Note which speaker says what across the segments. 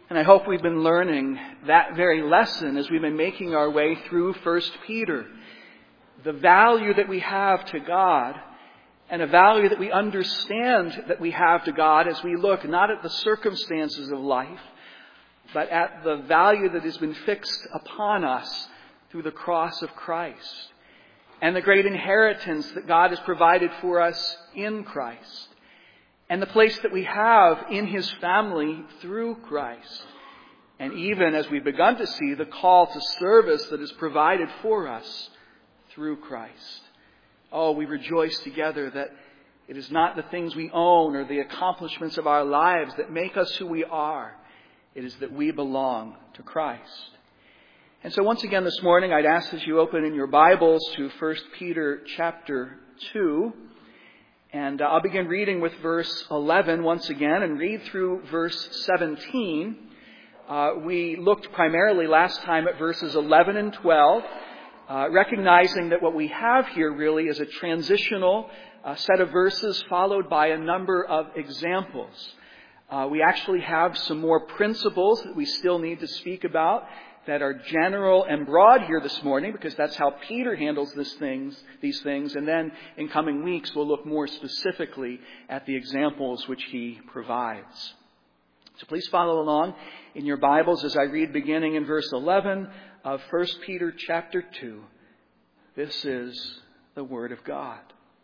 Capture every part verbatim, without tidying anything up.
Speaker 1: And I hope we've been learning that very lesson as we've been making our way through First Peter. The value that we have to God, and a value that we understand that we have to God as we look not at the circumstances of life, but at the value that has been fixed upon us through the cross of Christ, and the great inheritance that God has provided for us in Christ, and the place that we have in His family through Christ. And even as we've begun to see, the call to service that is provided for us through Christ. Oh, we rejoice together that it is not the things we own or the accomplishments of our lives that make us who we are. It is that we belong to Christ. And so once again this morning, I'd ask as you open in your Bibles to First Peter chapter two. And I'll begin reading with verse eleven once again and read through verse seventeen. Uh, we looked primarily last time at verses eleven and twelve, uh, recognizing that what we have here really is a transitional uh, set of verses followed by a number of examples. Uh, we actually have some more principles that we still need to speak about that are general and broad here this morning, because that's how Peter handles this things, these things. And then in coming weeks, we'll look more specifically at the examples which he provides. So please follow along in your Bibles as I read beginning in verse eleven of First Peter chapter two. This is the Word of God.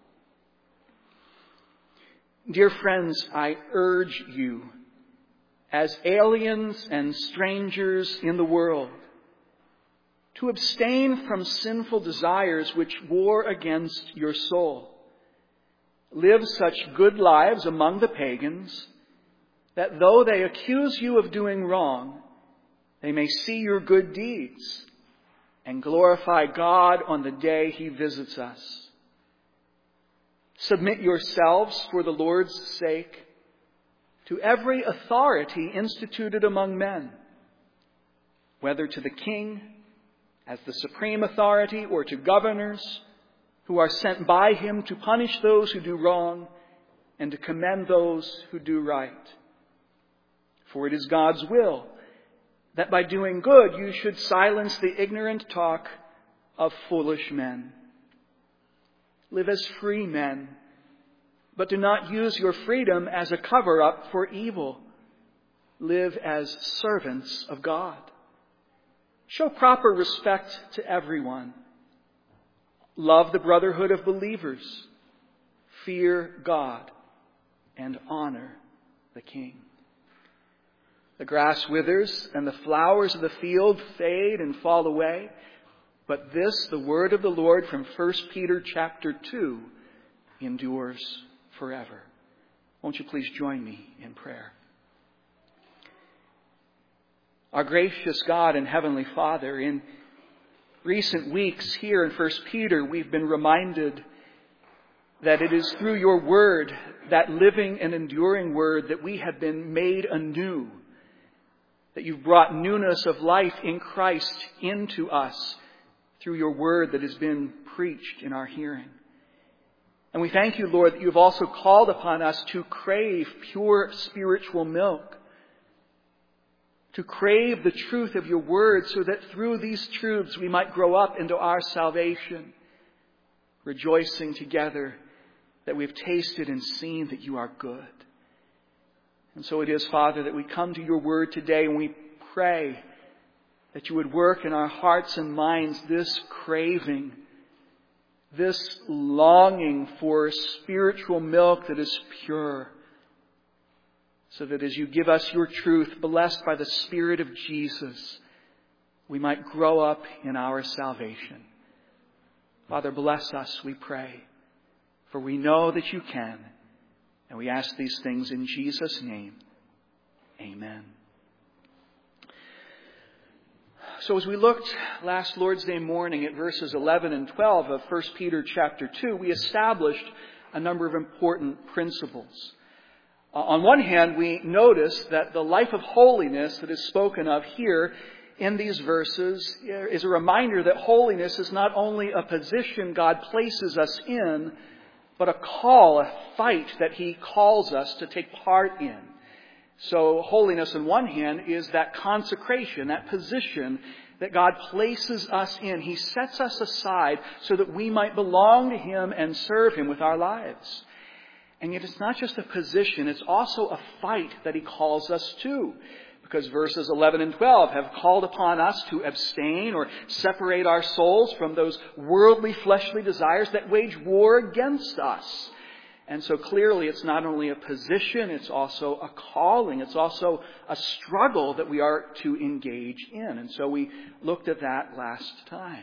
Speaker 1: Dear friends, I urge you, as aliens and strangers in the world, to abstain from sinful desires which war against your soul. Live such good lives among the pagans, that though they accuse you of doing wrong, they may see your good deeds and glorify God on the day He visits us. Submit yourselves for the Lord's sake to every authority instituted among men, whether to the king as the supreme authority or to governors who are sent by him to punish those who do wrong and to commend those who do right. For it is God's will that by doing good you should silence the ignorant talk of foolish men. Live as free men, but do not use your freedom as a cover-up for evil. Live as servants of God. Show proper respect to everyone. Love the brotherhood of believers. Fear God and honor the King. The grass withers and the flowers of the field fade and fall away. But this, the word of the Lord from First Peter chapter two, endures forever. Won't you please join me in prayer? Our gracious God and Heavenly Father, in recent weeks here in First Peter, we've been reminded that it is through your word, that living and enduring word, that we have been made anew, that you've brought newness of life in Christ into us through your word that has been preached in our hearing. And we thank you, Lord, that you've also called upon us to crave pure spiritual milk, to crave the truth of your word so that through these truths we might grow up into our salvation, rejoicing together that we've tasted and seen that you are good. And so it is, Father, that we come to your word today and we pray that you would work in our hearts and minds this craving, this longing for spiritual milk that is pure, so that as you give us your truth, blessed by the Spirit of Jesus, we might grow up in our salvation. Father, bless us, we pray, for we know that you can, and we ask these things in Jesus' name. Amen. So as we looked last Lord's Day morning at verses eleven and twelve of First Peter chapter two, we established a number of important principles. Uh, on one hand, we notice that the life of holiness that is spoken of here in these verses is a reminder that holiness is not only a position God places us in, but a call, a fight that He calls us to take part in. So holiness on one hand is that consecration, that position that God places us in. He sets us aside so that we might belong to Him and serve Him with our lives. And yet it's not just a position, it's also a fight that He calls us to. Because verses eleven and twelve have called upon us to abstain or separate our souls from those worldly, fleshly desires that wage war against us. And so clearly it's not only a position, it's also a calling. It's also a struggle that we are to engage in. And so we looked at that last time.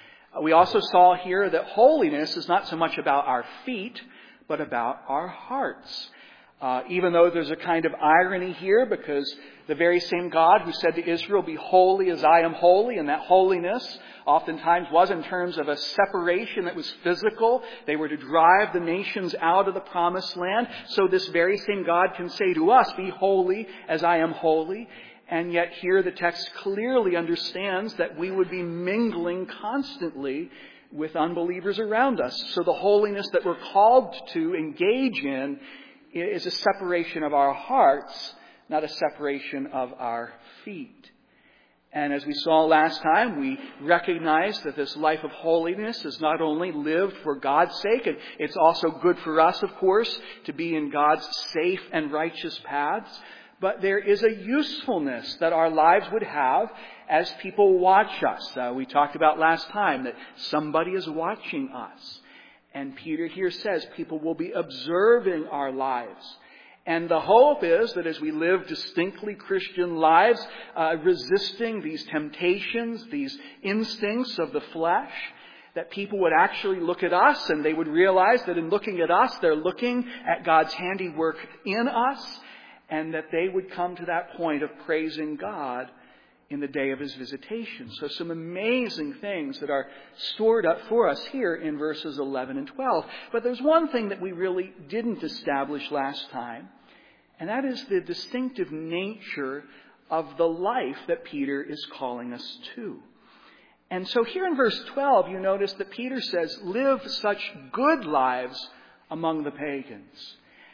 Speaker 1: We also saw here that holiness is not so much about our feet, but about our hearts. Uh, even though there's a kind of irony here, because the very same God who said to Israel, "Be holy as I am holy," and that holiness oftentimes was in terms of a separation that was physical. They were to drive the nations out of the promised land. So this very same God can say to us, "Be holy as I am holy." And yet here the text clearly understands that we would be mingling constantly with unbelievers around us. So the holiness that we're called to engage in is a separation of our hearts, not a separation of our feet. And as we saw last time, we recognize that this life of holiness is not only lived for God's sake, and it's also good for us, of course, to be in God's safe and righteous paths, but there is a usefulness that our lives would have as people watch us. Uh, we talked about last time that somebody is watching us. And Peter here says people will be observing our lives. And the hope is that as we live distinctly Christian lives, uh, resisting these temptations, these instincts of the flesh, that people would actually look at us and they would realize that in looking at us, they're looking at God's handiwork in us, and that they would come to that point of praising God in the day of His visitation. So some amazing things that are stored up for us here in verses eleven and twelve. But there's one thing that we really didn't establish last time, and that is the distinctive nature of the life that Peter is calling us to. And so here in verse twelve, you notice that Peter says, "Live such good lives among the pagans."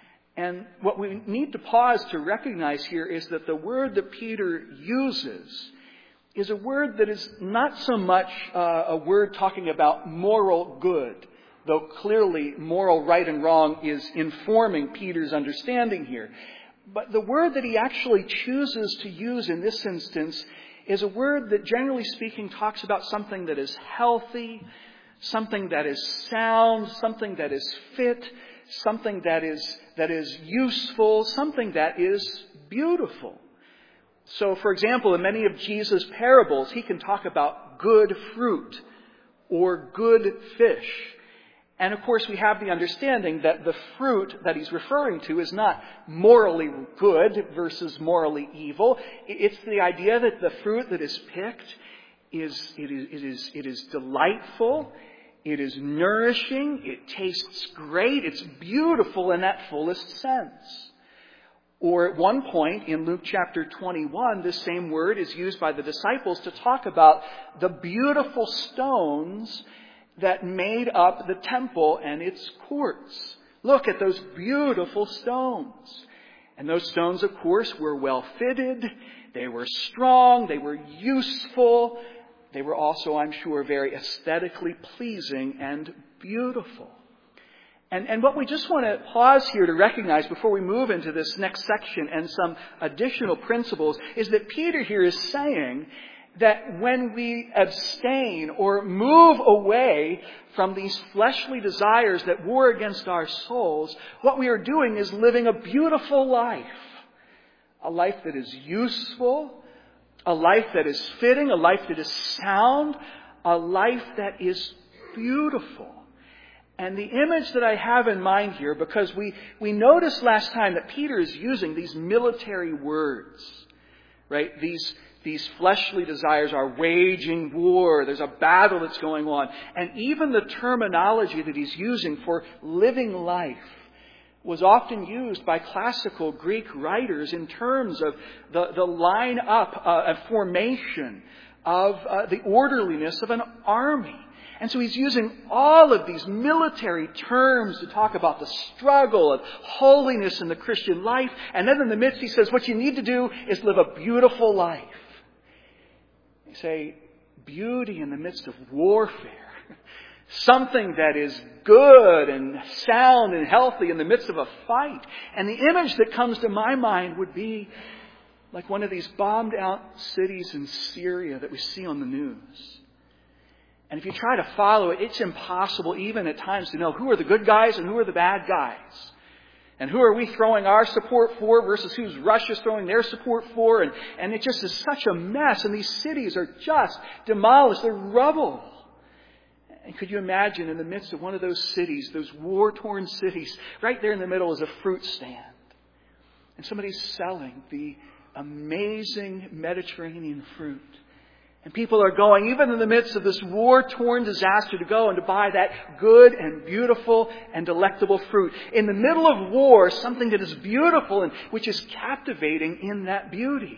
Speaker 1: And what we need to pause to recognize here is that the word that Peter uses is a word that is not so much uh, a word talking about moral good, though clearly moral right and wrong is informing Peter's understanding here. But the word that he actually chooses to use in this instance is a word that, generally speaking, talks about something that is healthy, something that is sound, something that is fit, something that is that is useful, something that is beautiful. So, for example, in many of Jesus' parables, he can talk about good fruit or good fish. And of course, we have the understanding that the fruit that he's referring to is not morally good versus morally evil. It's the idea that the fruit that is picked is it is it is it is delightful. It is nourishing. It tastes great. It's beautiful in that fullest sense. Or at one point in Luke chapter twenty-one, this same word is used by the disciples to talk about the beautiful stones that made up the temple and its courts. Look at those beautiful stones. And those stones, of course, were well fitted. They were strong. They were useful. They were also, I'm sure, very aesthetically pleasing and beautiful. And, and what we just want to pause here to recognize before we move into this next section and some additional principles is that Peter here is saying that when we abstain or move away from these fleshly desires that war against our souls, what we are doing is living a beautiful life. A life that is useful, a life that is fitting, a life that is sound, a life that is beautiful. And the image that I have in mind here, because we, we noticed last time that Peter is using these military words, right? These, these fleshly desires are waging war. There's a battle that's going on. And even the terminology that he's using for living life was often used by classical Greek writers in terms of the, the line-up, uh, formation of uh, the orderliness of an army. And so he's using all of these military terms to talk about the struggle of holiness in the Christian life. And then in the midst he says, what you need to do is live a beautiful life. You say, beauty in the midst of warfare. Something that is good and sound and healthy in the midst of a fight. And the image that comes to my mind would be like one of these bombed out cities in Syria that we see on the news. And if you try to follow it, it's impossible even at times to know who are the good guys and who are the bad guys. And who are we throwing our support for versus who's Russia's throwing their support for. And, and it just is such a mess. And these cities are just demolished. They're rubble. And could you imagine in the midst of one of those cities, those war-torn cities, right there in the middle is a fruit stand. And somebody's selling the amazing Mediterranean fruit. And people are going, even in the midst of this war-torn disaster, to go and to buy that good and beautiful and delectable fruit. In the middle of war, something that is beautiful and which is captivating in that beauty.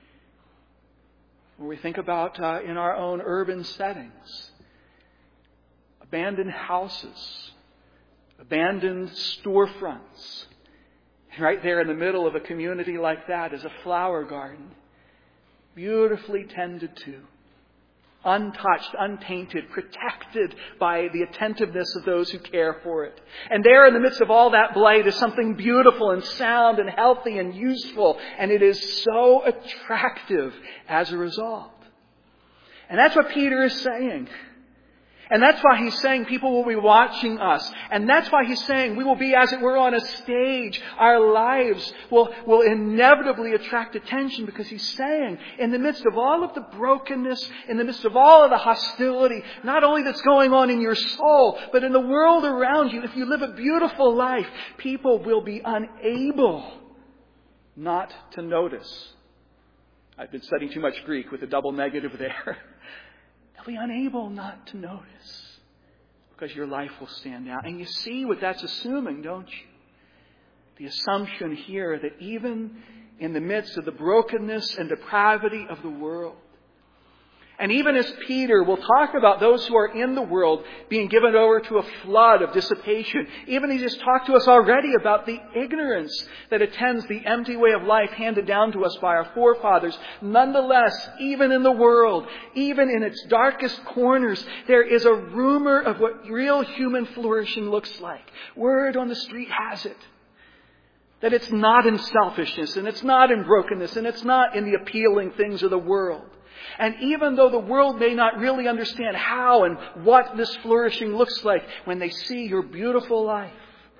Speaker 1: When we think about uh, in our own urban settings, abandoned houses, abandoned storefronts. Right there in the middle of a community like that is a flower garden. Beautifully tended to, untouched, untainted, protected by the attentiveness of those who care for it. And there in the midst of all that blight is something beautiful and sound and healthy and useful. And it is so attractive as a result. And that's what Peter is saying. And that's why he's saying people will be watching us. And that's why he's saying we will be, as it were, on a stage. Our lives will, will inevitably attract attention, because he's saying in the midst of all of the brokenness, in the midst of all of the hostility, not only that's going on in your soul, but in the world around you, if you live a beautiful life, people will be unable not to notice. I've been studying too much Greek with a double negative there. They'll be unable not to notice, because your life will stand out. And you see what that's assuming, don't you? The assumption here that even in the midst of the brokenness and depravity of the world, and even as Peter will talk about those who are in the world being given over to a flood of dissipation, even he just talked to us already about the ignorance that attends the empty way of life handed down to us by our forefathers. Nonetheless, even in the world, even in its darkest corners, there is a rumor of what real human flourishing looks like. Word on the street has it that it's not in selfishness, and it's not in brokenness, and it's not in the appealing things of the world. And even though the world may not really understand how and what this flourishing looks like, when they see your beautiful life,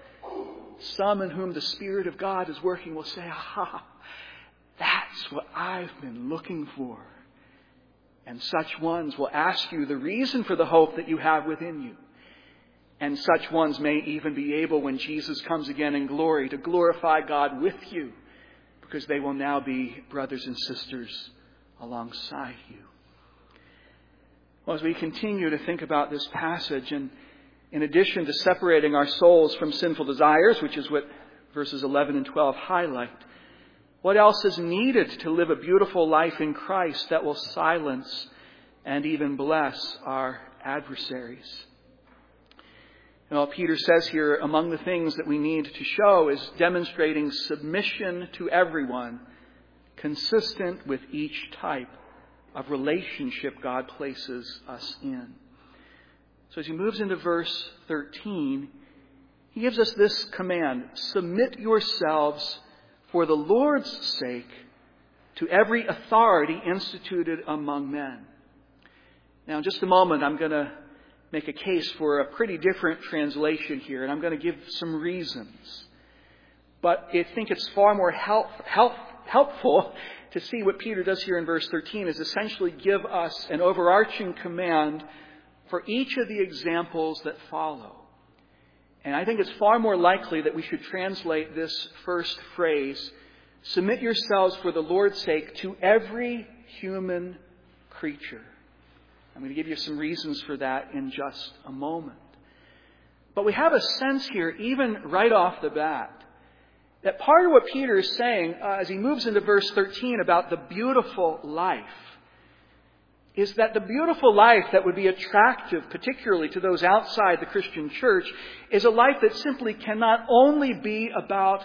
Speaker 1: some in whom the Spirit of God is working will say, aha, that's what I've been looking for. And such ones will ask you the reason for the hope that you have within you. And such ones may even be able, when Jesus comes again in glory, to glorify God with you, because they will now be brothers and sisters alongside you. Well, as we continue to think about this passage, and in addition to separating our souls from sinful desires, which is what verses eleven and twelve highlight, what else is needed to live a beautiful life in Christ that will silence and even bless our adversaries? Well, Peter says here, among the things that we need to show is demonstrating submission to everyone, consistent with each type of relationship God places us in. So as he moves into verse thirteen, he gives us this command: submit yourselves for the Lord's sake to every authority instituted among men. Now, in just a moment, I'm going to make a case for a pretty different translation here, and I'm going to give some reasons. But I think it's far more help, help, helpful to see what Peter does here in verse thirteen is essentially give us an overarching command for each of the examples that follow. And I think it's far more likely that we should translate this first phrase, submit yourselves for the Lord's sake to every human creature. I'm going to give you some reasons for that in just a moment. But we have a sense here, even right off the bat, that part of what Peter is saying uh, as he moves into verse thirteen about the beautiful life is that the beautiful life that would be attractive, particularly to those outside the Christian church, is a life that simply cannot only be about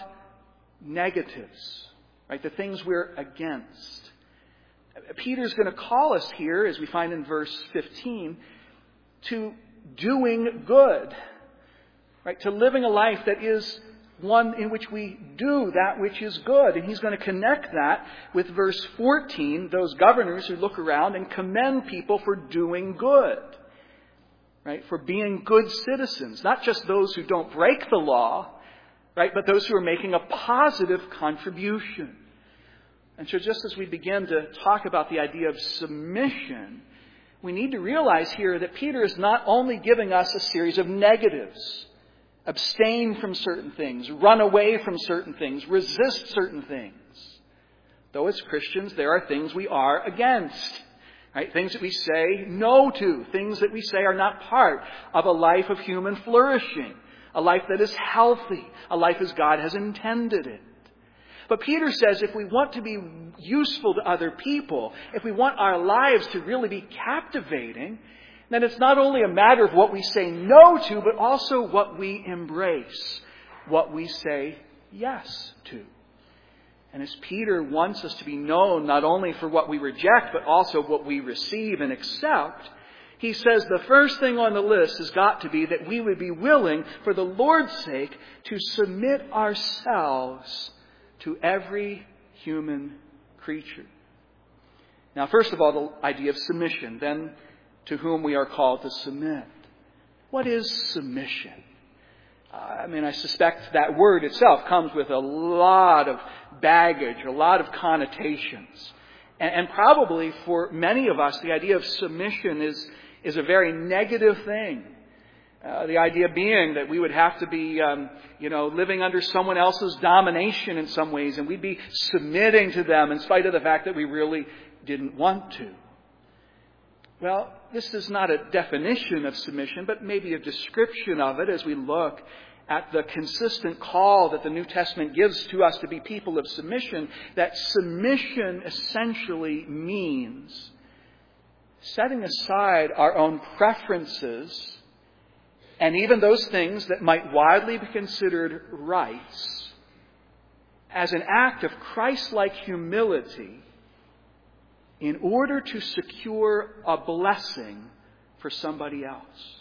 Speaker 1: negatives, right? The things we're against. Peter's going to call us here, as we find in verse fifteen, to doing good, right? To living a life that is one in which we do that which is good. And he's going to connect that with verse fourteen, those governors who look around and commend people for doing good, right? For being good citizens, not just those who don't break the law, right? But those who are making a positive contribution. And so just as we begin to talk about the idea of submission, we need to realize here that Peter is not only giving us a series of negatives. Abstain from certain things, run away from certain things, resist certain things. Though as Christians, there are things we are against, right? Things that we say no to, things that we say are not part of a life of human flourishing, a life that is healthy, a life as God has intended it. But Peter says if we want to be useful to other people, if we want our lives to really be captivating, then it's not only a matter of what we say no to, but also what we embrace, what we say yes to. And as Peter wants us to be known not only for what we reject, but also what we receive and accept, he says the first thing on the list has got to be that we would be willing, for the Lord's sake, to submit ourselves to every human creature. Now, first of all, the idea of submission, then to whom we are called to submit. What is submission? Uh, I mean, I suspect that word itself comes with a lot of baggage, a lot of connotations. And, and probably for many of us, the idea of submission is, is a very negative thing. Uh, the idea being that we would have to be, um, you know, living under someone else's domination in some ways, and we'd be submitting to them in spite of the fact that we really didn't want to. Well, this is not a definition of submission, but maybe a description of it as we look at the consistent call that the New Testament gives to us to be people of submission, that submission essentially means setting aside our own preferences and even those things that might widely be considered rights as an act of Christ-like humility in order to secure a blessing for somebody else.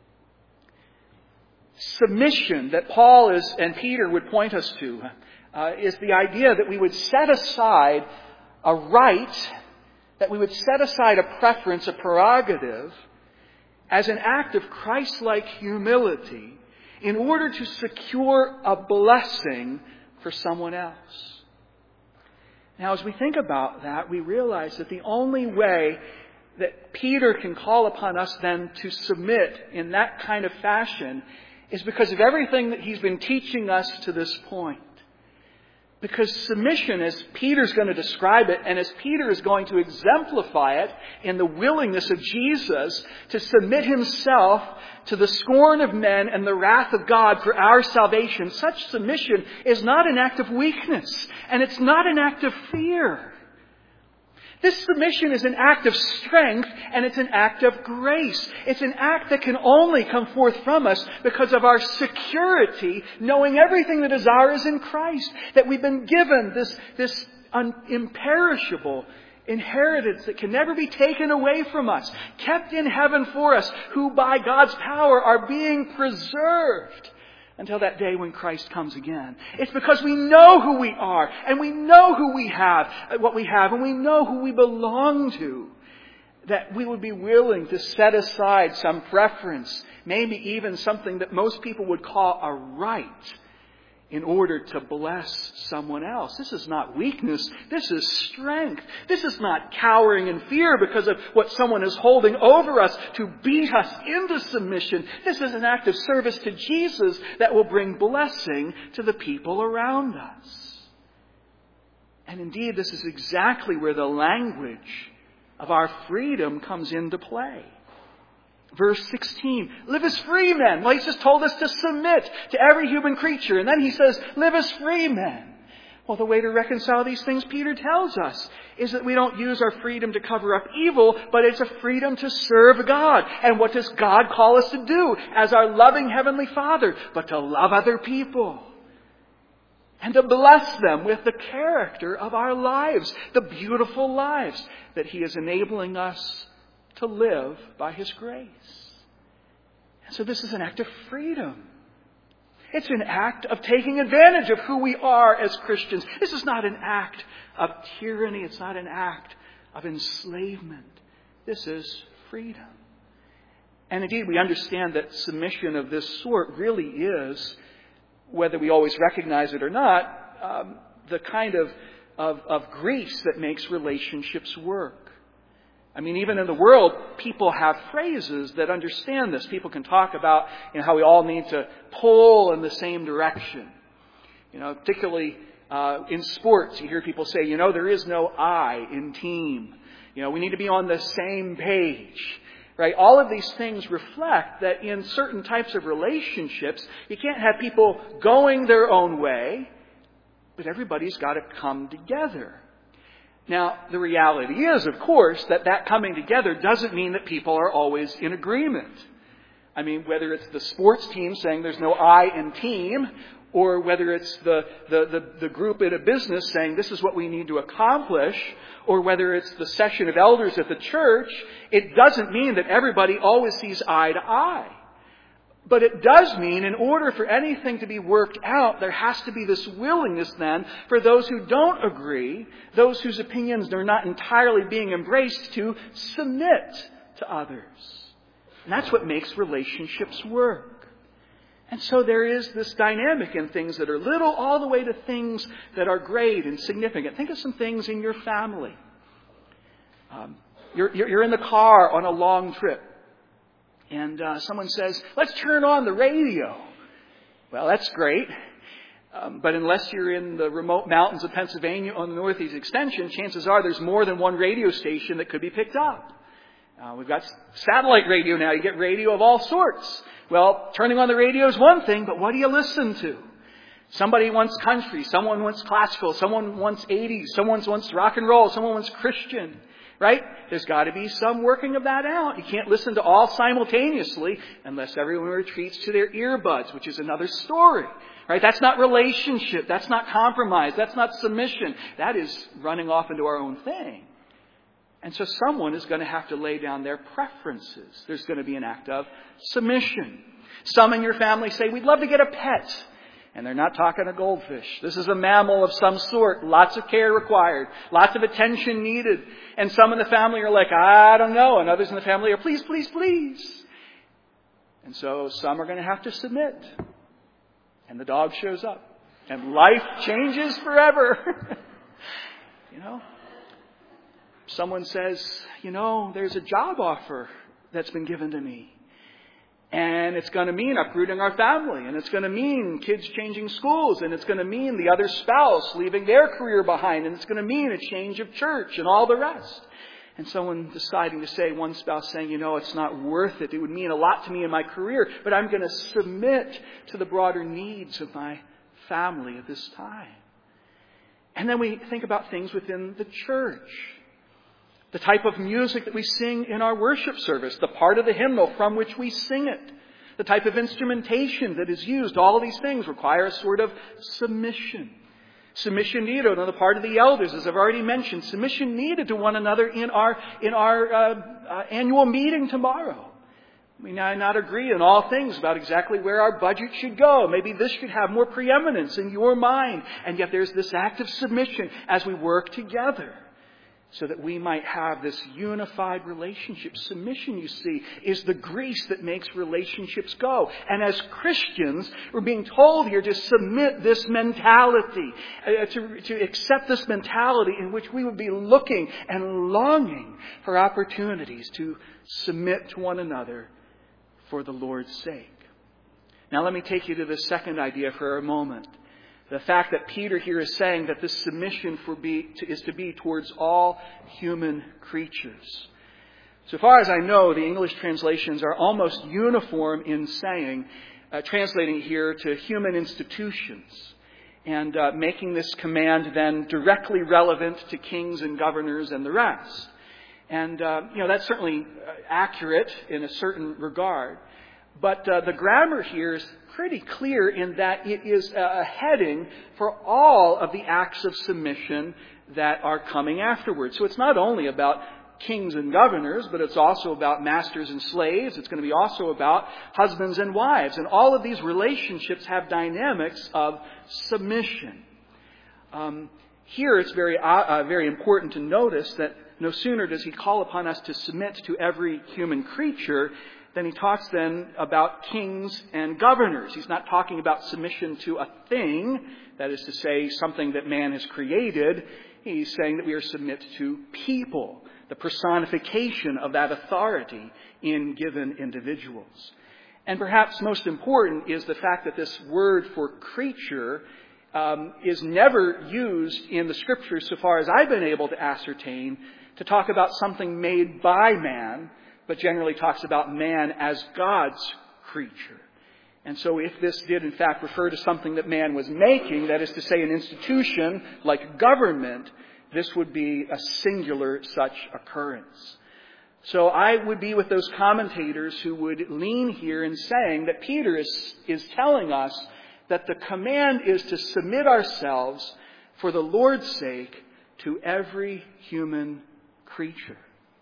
Speaker 1: Submission that Paul is and Peter would point us to uh, is the idea that we would set aside a right, that we would set aside a preference, a prerogative, as an act of Christ-like humility in order to secure a blessing for someone else. Now, as we think about that, we realize that the only way that Peter can call upon us then to submit in that kind of fashion is because of everything that he's been teaching us to this point. Because submission, as Peter's going to describe it, and as Peter is going to exemplify it in the willingness of Jesus to submit himself to the scorn of men and the wrath of God for our salvation, such submission is not an act of weakness, and it's not an act of fear. This submission is an act of strength, and it's an act of grace. It's an act that can only come forth from us because of our security, knowing everything that is ours in Christ, that we've been given this, this un- imperishable inheritance that can never be taken away from us, kept in heaven for us, who by God's power are being preserved until that day when Christ comes again. It's because we know who we are, and we know who we have, what we have, and we know who we belong to, that we would be willing to set aside some preference, maybe even something that most people would call a right, in order to bless someone else. This is not weakness. This is strength. This is not cowering in fear because of what someone is holding over us to beat us into submission. This is an act of service to Jesus that will bring blessing to the people around us. And indeed, this is exactly where the language of our freedom comes into play. Verse sixteen, live as free men. Well, he's just told us to submit to every human creature. And then he says, live as free men. Well, the way to reconcile these things, Peter tells us, is that we don't use our freedom to cover up evil, but it's a freedom to serve God. And what does God call us to do as our loving Heavenly Father? But to love other people. And to bless them with the character of our lives, the beautiful lives that He is enabling us to live by His grace. And so this is an act of freedom. It's an act of taking advantage of who we are as Christians. This is not an act of tyranny. It's not an act of enslavement. This is freedom. And indeed, we understand that submission of this sort really is, whether we always recognize it or not, um, the kind of, of, of grace that makes relationships work. I mean, even in the world, people have phrases that understand this. People can talk about, you know, how we all need to pull in the same direction. You know, particularly uh, in sports, you hear people say, you know, there is no I in team. You know, we need to be on the same page. Right? All of these things reflect that in certain types of relationships, you can't have people going their own way, but everybody's got to come together. Now, the reality is, of course, that that coming together doesn't mean that people are always in agreement. I mean, whether it's the sports team saying there's no I in team, or whether it's the, the, the, the group in a business saying this is what we need to accomplish, or whether it's the session of elders at the church, it doesn't mean that everybody always sees eye to eye. But it does mean in order for anything to be worked out, there has to be this willingness then for those who don't agree, those whose opinions are not entirely being embraced, to submit to others. And that's what makes relationships work. And so there is this dynamic in things that are little all the way to things that are great and significant. Think of some things in your family. Um, you're, you're in the car on a long trip. And uh, someone says, let's turn on the radio. Well, that's great. Um, but unless you're in the remote mountains of Pennsylvania on the Northeast Extension, chances are there's more than one radio station that could be picked up. Uh, we've got satellite radio now. You get radio of all sorts. Well, turning on the radio is one thing, but what do you listen to? Somebody wants country. Someone wants classical. Someone wants eighties. Someone wants rock and roll. Someone wants Christian. Right? There's got to be some working of that out. You can't listen to all simultaneously unless everyone retreats to their earbuds, which is another story. Right? That's not relationship. That's not compromise. That's not submission. That is running off into our own thing. And so someone is going to have to lay down their preferences. There's going to be an act of submission. Some in your family say, we'd love to get a pet. And they're not talking a goldfish. This is a mammal of some sort. Lots of care required. Lots of attention needed. And some in the family are like, I don't know. And others in the family are, please, please, please. And so some are going to have to submit. And the dog shows up. And life changes forever. You know? Someone says, you know, there's a job offer that's been given to me. And it's going to mean uprooting our family. And it's going to mean kids changing schools. And it's going to mean the other spouse leaving their career behind. And it's going to mean a change of church and all the rest. And someone deciding to say, one spouse saying, you know, it's not worth it. It would mean a lot to me in my career. But I'm going to submit to the broader needs of my family at this time. And then we think about things within the church. The type of music that we sing in our worship service, the part of the hymnal from which we sing it, the type of instrumentation that is used, all of these things require a sort of submission. Submission needed on the part of the elders, as I've already mentioned. Submission needed to one another in our in our uh, uh, annual meeting tomorrow. We may not agree on all things about exactly where our budget should go. Maybe this should have more preeminence in your mind. And yet there's this act of submission as we work together, so that we might have this unified relationship. Submission, you see, is the grease that makes relationships go. And as Christians, we're being told here to submit this mentality, uh, to, to accept this mentality in which we would be looking and longing for opportunities to submit to one another for the Lord's sake. Now let me take you to the second idea for a moment. The fact that Peter here is saying that this submission for be, to, is to be towards all human creatures. So far as I know, the English translations are almost uniform in saying, uh, translating here to human institutions. and uh, making this command then directly relevant to kings and governors and the rest. And, uh, you know, that's certainly accurate in a certain regard. But uh, the grammar here is pretty clear in that it is a heading for all of the acts of submission that are coming afterwards. So it's not only about kings and governors, but it's also about masters and slaves. It's going to be also about husbands and wives. And all of these relationships have dynamics of submission. Um, here it's very, uh, very important to notice that no sooner does he call upon us to submit to every human creature then he talks then about kings and governors. He's not talking about submission to a thing, that is to say, something that man has created. He's saying that we are submit to people, the personification of that authority in given individuals. And perhaps most important is the fact that this word for creature um, is never used in the Scriptures, so far as I've been able to ascertain, to talk about something made by man, but generally talks about man as God's creature. And so if this did in fact refer to something that man was making, that is to say an institution like government, this would be a singular such occurrence. So I would be with those commentators who would lean here in saying that Peter is, is telling us that the command is to submit ourselves for the Lord's sake to every human creature.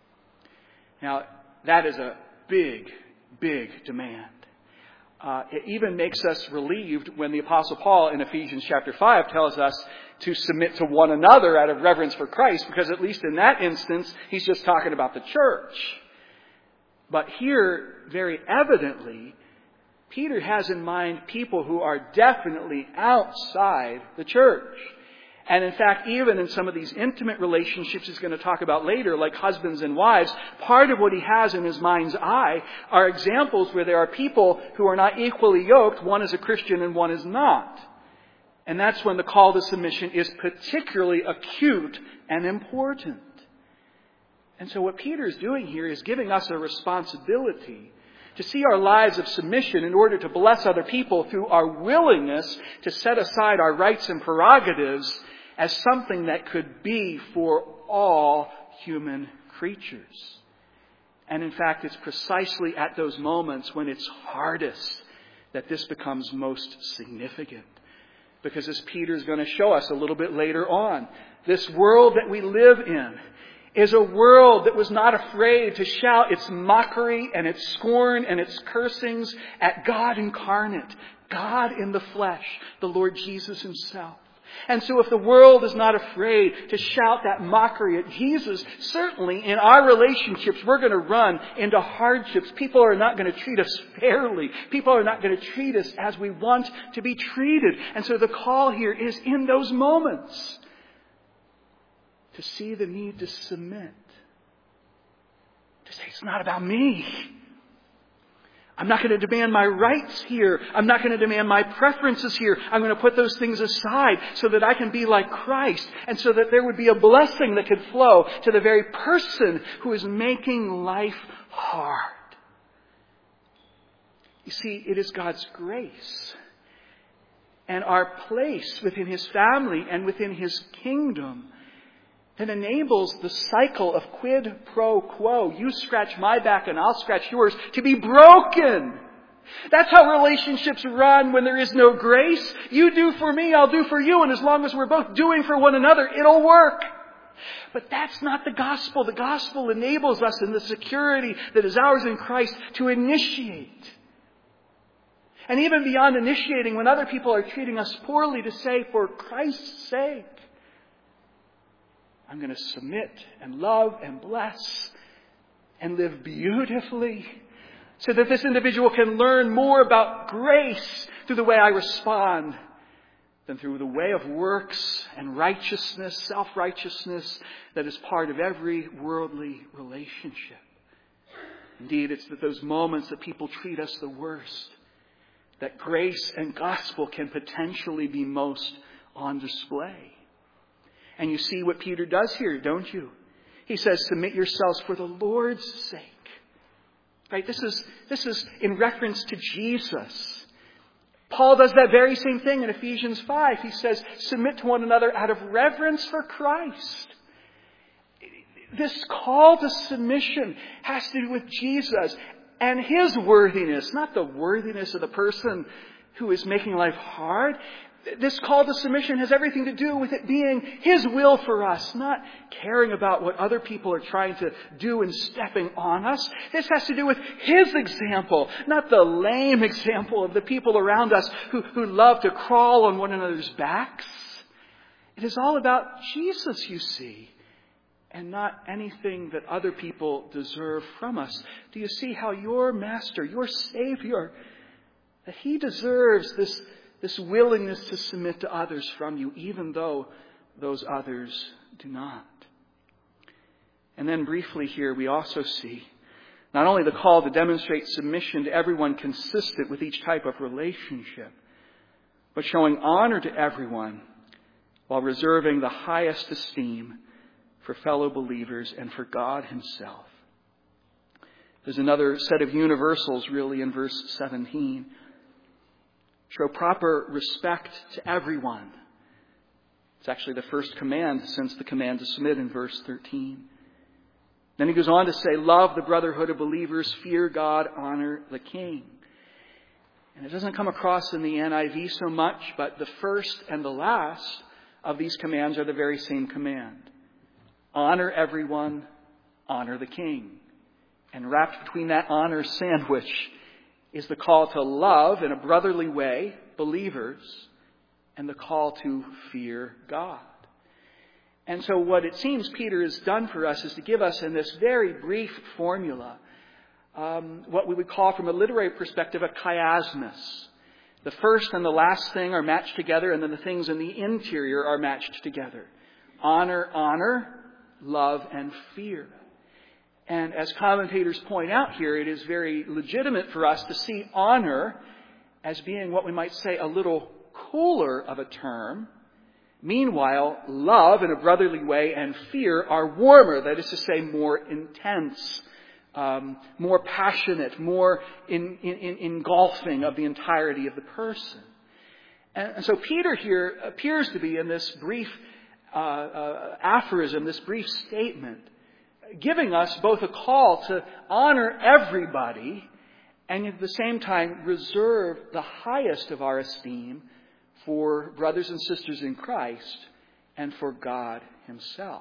Speaker 1: Now, that is a big, big demand. Uh, it even makes us relieved when the Apostle Paul in Ephesians chapter five tells us to submit to one another out of reverence for Christ, because at least in that instance, he's just talking about the church. But here, very evidently, Peter has in mind people who are definitely outside the church. And in fact, even in some of these intimate relationships he's going to talk about later, like husbands and wives, part of what he has in his mind's eye are examples where there are people who are not equally yoked. One is a Christian and one is not. And that's when the call to submission is particularly acute and important. And so what Peter is doing here is giving us a responsibility to see our lives of submission in order to bless other people through our willingness to set aside our rights and prerogatives as something that could be for all human creatures. And in fact, it's precisely at those moments when it's hardest that this becomes most significant. Because as Peter's going to show us a little bit later on, this world that we live in is a world that was not afraid to shout its mockery and its scorn and its cursings at God incarnate, God in the flesh, the Lord Jesus himself. And so if the world is not afraid to shout that mockery at Jesus, certainly in our relationships we're going to run into hardships. People are not going to treat us fairly. People are not going to treat us as we want to be treated. And so the call here is in those moments to see the need to submit. To say, it's not about me. I'm not going to demand my rights here. I'm not going to demand my preferences here. I'm going to put those things aside so that I can be like Christ, and so that there would be a blessing that could flow to the very person who is making life hard. You see, it is God's grace and our place within his family and within his kingdom that enables the cycle of quid pro quo, you scratch my back and I'll scratch yours, to be broken. That's how relationships run when there is no grace. You do for me, I'll do for you, and as long as we're both doing for one another, it'll work. But that's not the gospel. The gospel enables us in the security that is ours in Christ to initiate. And even beyond initiating, when other people are treating us poorly, to say, for Christ's sake, I'm going to submit and love and bless and live beautifully so that this individual can learn more about grace through the way I respond than through the way of works and righteousness, self-righteousness that is part of every worldly relationship. Indeed, it's at those moments that people treat us the worst that grace and gospel can potentially be most on display. And you see what Peter does here, don't you? He says, submit yourselves for the Lord's sake. Right? This is, this is in reference to Jesus. Paul does that very same thing in Ephesians five. He says, submit to one another out of reverence for Christ. This call to submission has to do with Jesus and His worthiness, not the worthiness of the person who is making life hard. This call to submission has everything to do with it being His will for us, not caring about what other people are trying to do and stepping on us. This has to do with His example, not the lame example of the people around us who, who love to crawl on one another's backs. It is all about Jesus, you see, and not anything that other people deserve from us. Do you see how your Master, your Savior, that He deserves this This willingness to submit to others from you, even though those others do not. And then briefly here, we also see not only the call to demonstrate submission to everyone consistent with each type of relationship, but showing honor to everyone while reserving the highest esteem for fellow believers and for God Himself. There's another set of universals really in verse seventeen. Show proper respect to everyone. It's actually the first command since the command to submit in verse thirteen. Then he goes on to say, love the brotherhood of believers, fear God, honor the king. And it doesn't come across in the N I V so much, but the first and the last of these commands are the very same command. Honor everyone, honor the king. And wrapped between that honor sandwich is the call to love in a brotherly way believers and the call to fear God. And so what it seems Peter has done for us is to give us in this very brief formula um, what we would call from a literary perspective a chiasmus. The first and the last thing are matched together, and then the things in the interior are matched together. Honor, honor, love, and fear. And as commentators point out here, it is very legitimate for us to see honor as being what we might say a little cooler of a term. Meanwhile, love in a brotherly way and fear are warmer, that is to say, more intense, um, more passionate, more in, in, in engulfing of the entirety of the person. And, and so Peter here appears to be in this brief uh, uh, aphorism, this brief statement, giving us both a call to honor everybody and at the same time reserve the highest of our esteem for brothers and sisters in Christ and for God Himself.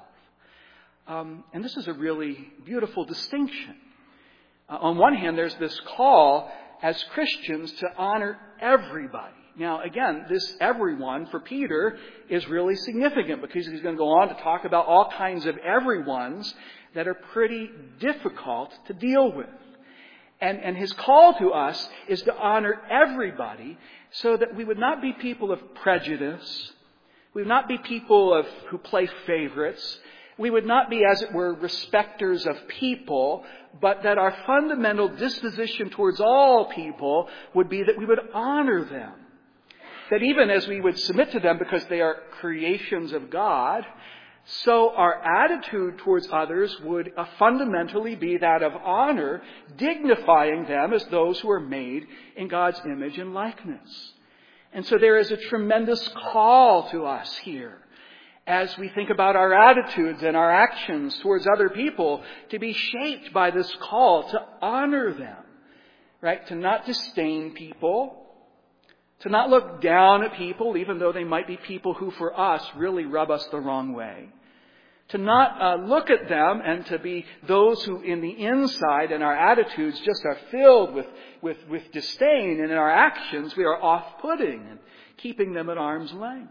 Speaker 1: Um, and this is a really beautiful distinction. Uh, on one hand, there's this call as Christians to honor everybody. Now, again, this everyone for Peter is really significant because he's going to go on to talk about all kinds of everyones that are pretty difficult to deal with. And, and his call to us is to honor everybody so that we would not be people of prejudice. We would not be people of who play favorites. We would not be, as it were, respecters of people, but that our fundamental disposition towards all people would be that we would honor them. That even as we would submit to them because they are creations of God, so our attitude towards others would uh, fundamentally be that of honor, dignifying them as those who are made in God's image and likeness. And so there is a tremendous call to us here as we think about our attitudes and our actions towards other people to be shaped by this call to honor them, right? To not disdain people, to not look down at people, even though they might be people who for us really rub us the wrong way. To not uh, look at them and to be those who in the inside and our attitudes just are filled with, with, with disdain, and in our actions we are off-putting and keeping them at arm's length.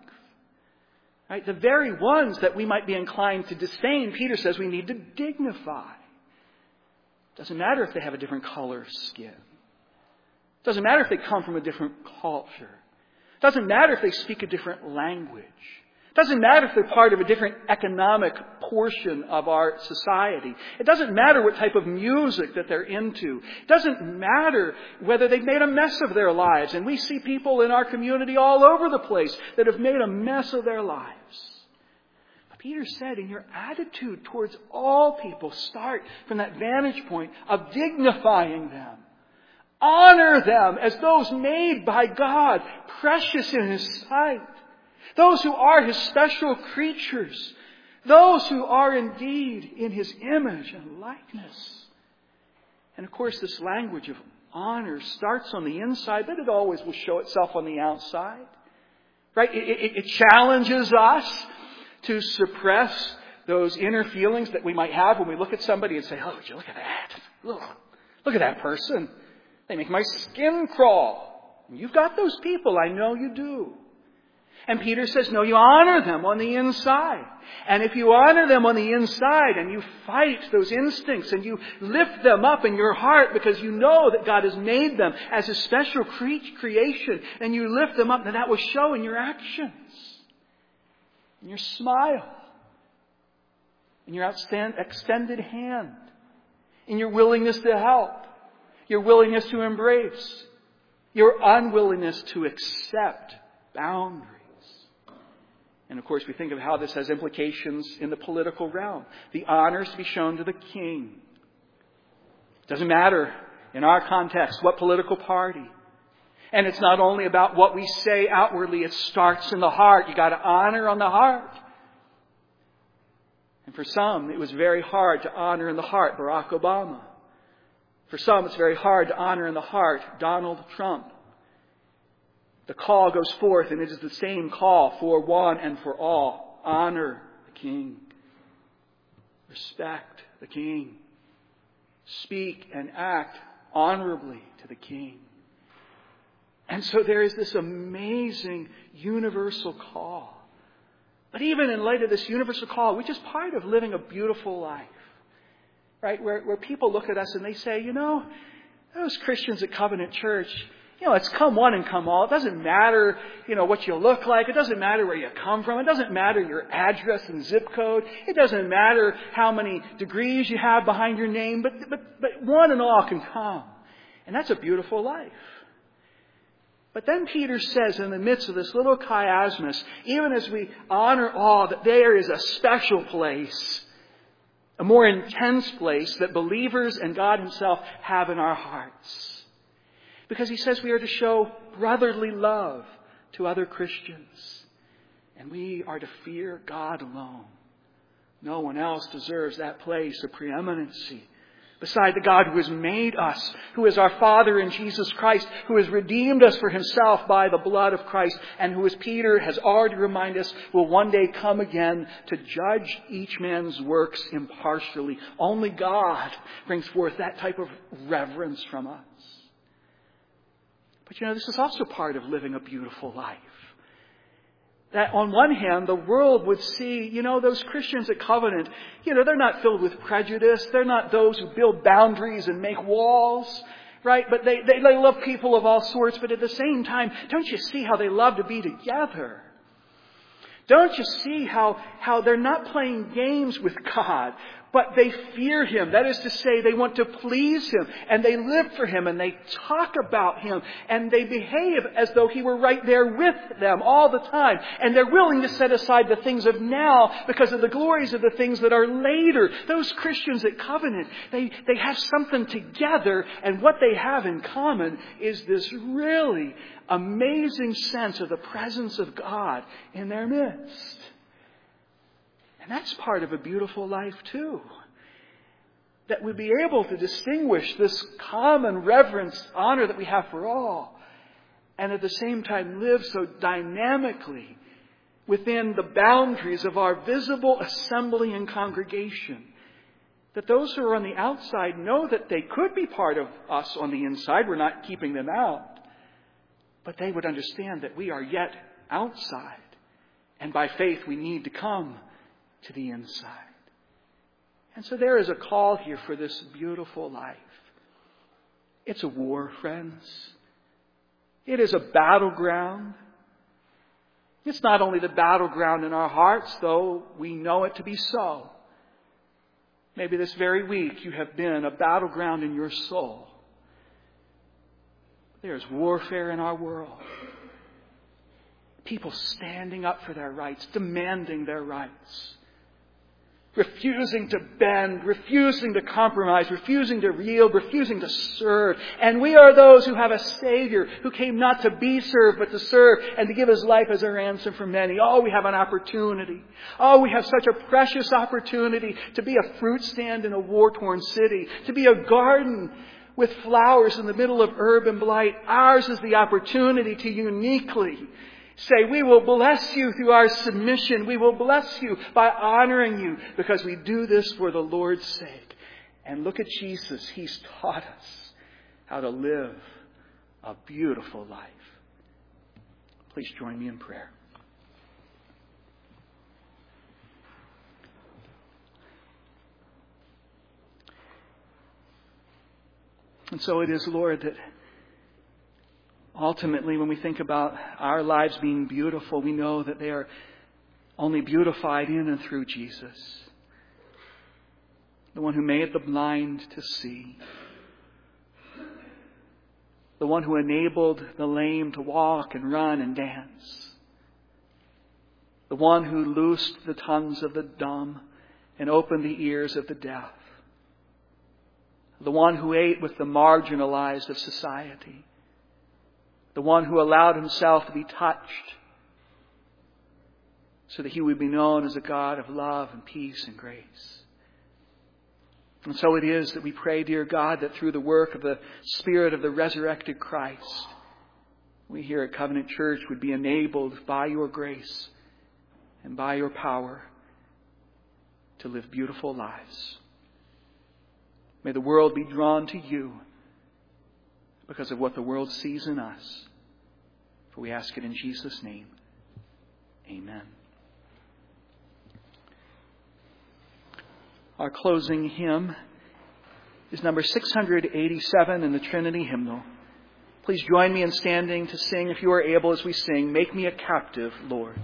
Speaker 1: Right? The very ones that we might be inclined to disdain, Peter says we need to dignify. Doesn't matter if they have a different color skin. Doesn't matter if they come from a different culture. Doesn't matter if they speak a different language. Doesn't matter if they're part of a different economic portion of our society. It doesn't matter what type of music that they're into. It doesn't matter whether they've made a mess of their lives. And we see people in our community all over the place that have made a mess of their lives. But Peter said, in your attitude towards all people, start from that vantage point of dignifying them, Honor them as those made by God, precious in His sight. Those who are His special creatures. Those who are indeed in His image and likeness. And of course, this language of honor starts on the inside, but it always will show itself on the outside. Right? It, it, it challenges us to suppress those inner feelings that we might have when we look at somebody and say, oh, would you look at that? Ugh, look at that person. They make my skin crawl. And you've got those people. I know you do. And Peter says, no, you honor them on the inside. And if you honor them on the inside and you fight those instincts and you lift them up in your heart because you know that God has made them as a special cre- creation and you lift them up, then that will show in your actions, in your smile, in your outstand- extended hand, in your willingness to help, your willingness to embrace, your unwillingness to accept boundaries. And of course, we think of how this has implications in the political realm. The honors to be shown to the king. It doesn't matter in our context what political party. And it's not only about what we say outwardly, it starts in the heart. You got to honor on the heart. And for some, it was very hard to honor in the heart Barack Obama. For some, it's very hard to honor in the heart Donald Trump. The call goes forth, and it is the same call for one and for all. Honor the king. Respect the king. Speak and act honorably to the king. And so there is this amazing universal call. But even in light of this universal call, which is part of living a beautiful life, right? Where, where people look at us and they say, you know, those Christians at Covenant Church, you know, it's come one and come all. It doesn't matter, you know, what you look like. It doesn't matter where you come from. It doesn't matter your address and zip code. It doesn't matter how many degrees you have behind your name. But, but, but one and all can come. And that's a beautiful life. But then Peter says in the midst of this little chiasmus, even as we honor all, that there is a special place, a more intense place that believers and God Himself have in our hearts. Because he says we are to show brotherly love to other Christians. And we are to fear God alone. No one else deserves that place of preeminency. Beside the God who has made us, who is our Father in Jesus Christ, who has redeemed us for Himself by the blood of Christ, and who, as Peter has already reminded us, will one day come again to judge each man's works impartially. Only God brings forth that type of reverence from us. But you know, this is also part of living a beautiful life. That on one hand, the world would see, you know, those Christians at Covenant, you know, they're not filled with prejudice. They're not those who build boundaries and make walls, right? But they, they, they love people of all sorts. But at the same time, don't you see how they love to be together? Don't you see how, how they're not playing games with God, but they fear Him. That is to say, they want to please Him, and they live for Him, and they talk about Him, and they behave as though He were right there with them all the time. And they're willing to set aside the things of now because of the glories of the things that are later. Those Christians at Covenant, they, they have something together, and what they have in common is this really amazing sense of the presence of God in their midst. And that's part of a beautiful life too. That we be able to distinguish this common reverence, honor that we have for all, and at the same time live so dynamically within the boundaries of our visible assembly and congregation, that those who are on the outside know that they could be part of us on the inside. We're not keeping them out. But they would understand that we are yet outside. And by faith we need to come to the inside. And so there is a call here for this beautiful life. It's a war, friends. It is a battleground. It's not only the battleground in our hearts, though we know it to be so. Maybe this very week you have been a battleground in your soul. There's warfare in our world. People standing up for their rights, demanding their rights. refusing to bend, refusing to compromise, refusing to yield, refusing to serve. And we are those who have a Savior who came not to be served, but to serve and to give His life as a ransom for many. Oh, we have an opportunity. Oh, we have such a precious opportunity to be a fruit stand in a war-torn city, to be a garden with flowers in the middle of urban blight. Ours is the opportunity to uniquely say, we will bless you through our submission. We will bless you by honoring you because we do this for the Lord's sake. And look at Jesus. He's taught us how to live a beautiful life. Please join me in prayer. And so it is, Lord, that ultimately, when we think about our lives being beautiful, we know that they are only beautified in and through Jesus, the one who made the blind to see, the one who enabled the lame to walk and run and dance, the one who loosed the tongues of the dumb and opened the ears of the deaf, the one who ate with the marginalized of society, the one who allowed Himself to be touched so that He would be known as a God of love and peace and grace. And so it is that we pray, dear God, that through the work of the Spirit of the resurrected Christ, we here at Covenant Church would be enabled by Your grace and by Your power to live beautiful lives. May the world be drawn to You because of what the world sees in us. For we ask it in Jesus' name. Amen. Our closing hymn is number six hundred eighty-seven in the Trinity Hymnal. Please join me in standing to sing, if you are able, as we sing, "Make Me a Captive, Lord."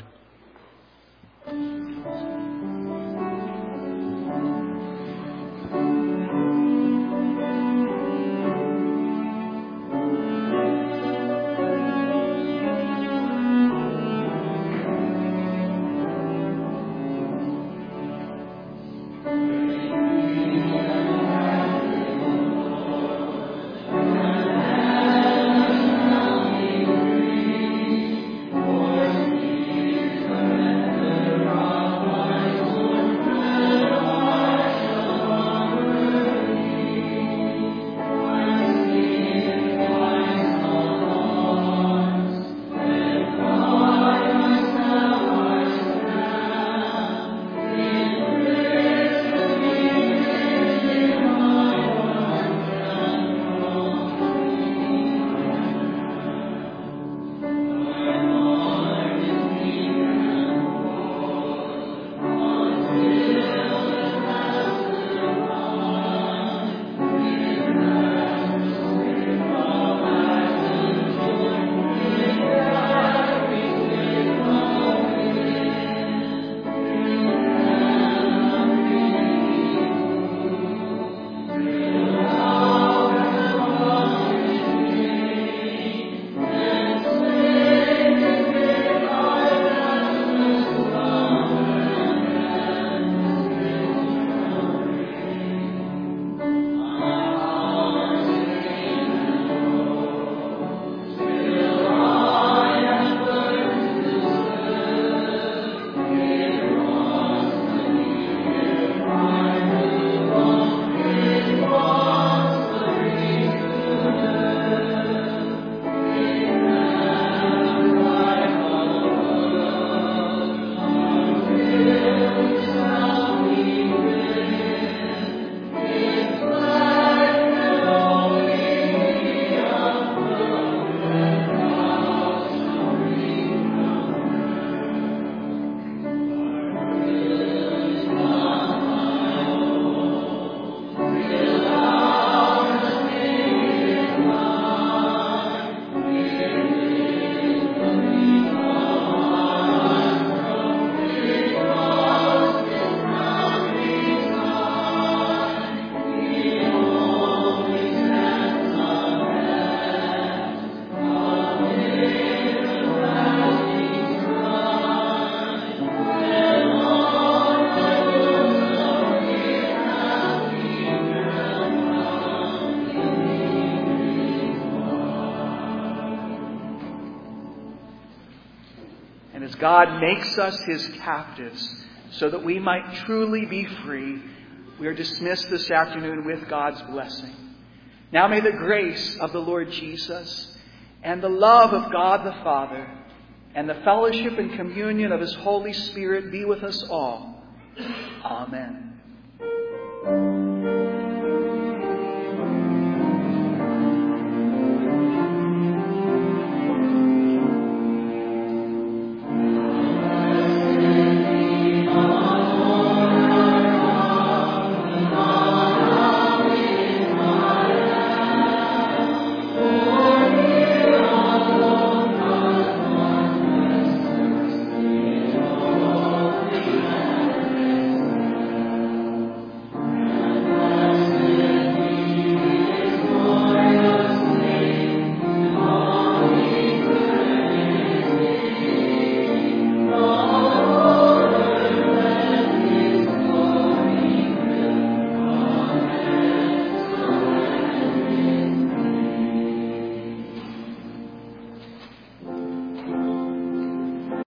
Speaker 1: God makes us his captives so that we might truly be free, we are dismissed this afternoon with God's blessing. Now may the grace of the Lord Jesus and the love of God the Father and the fellowship and communion of his Holy Spirit be with us all. Amen.